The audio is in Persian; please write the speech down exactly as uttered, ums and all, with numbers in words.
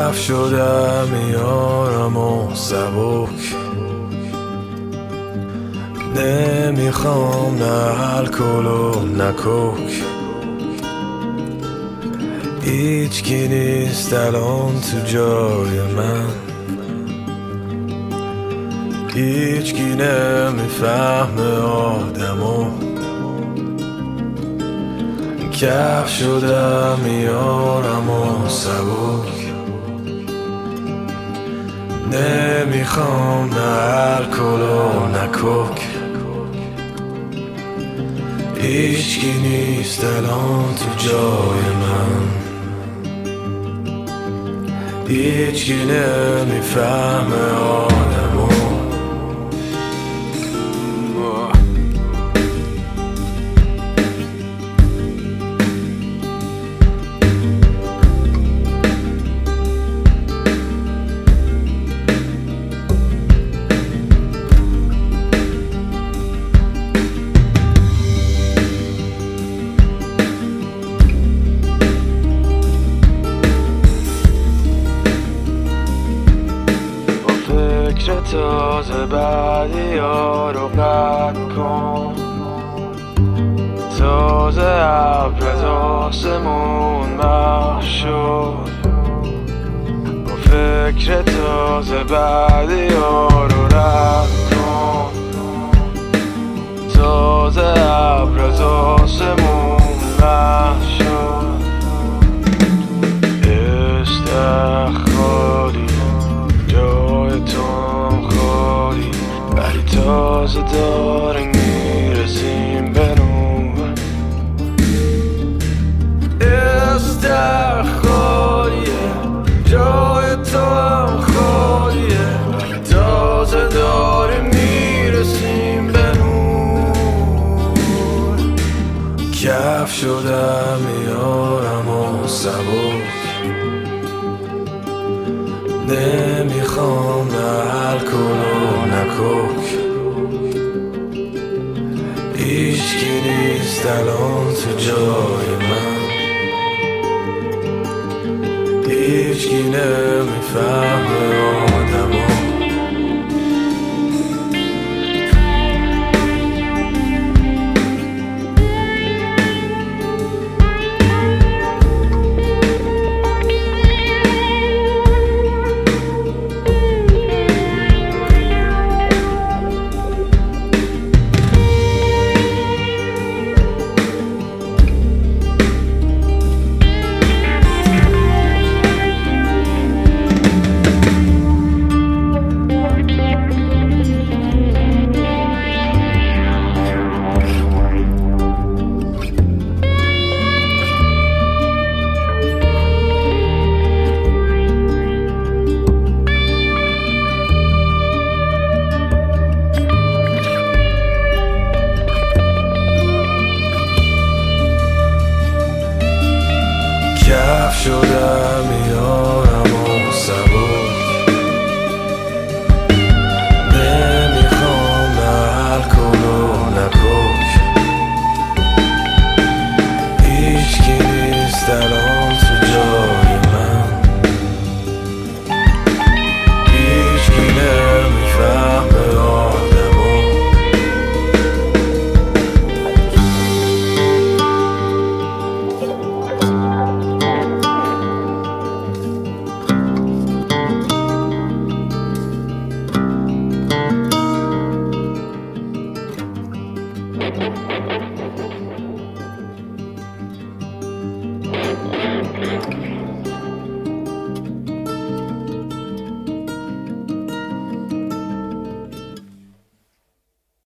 کف شدم میارم و سبک، نمیخوام نه الکل و نه کوک. هیچکی نیست الان تو جای من، هیچکی نمیفهمه آدمو. کف شدم میارم و سبک، نمیخوام نه الکل و نه کوک. هیچکی نیست الان تو جای من، هیچکی نمیفهمه آدمو. فکر تازه بعدی ها رو قطع کن، تازه ابر از آسمون محو شد. با فکر تازه بعدی ها رو رد کن، تازه ابر از آسمون محو شد. استخالی جای تو خالی، ولی تازه داریم میرسیم به نور. استخ خالیه جای تو هم خالیه، ولی تازه داریم میرسیم به نور. کف شدم میارم و سبک، نمیخوام نه الکل و نه کوک. هیچکی نیست الان تو جای من، هیچکی نمیفهمه آدمو. کف شده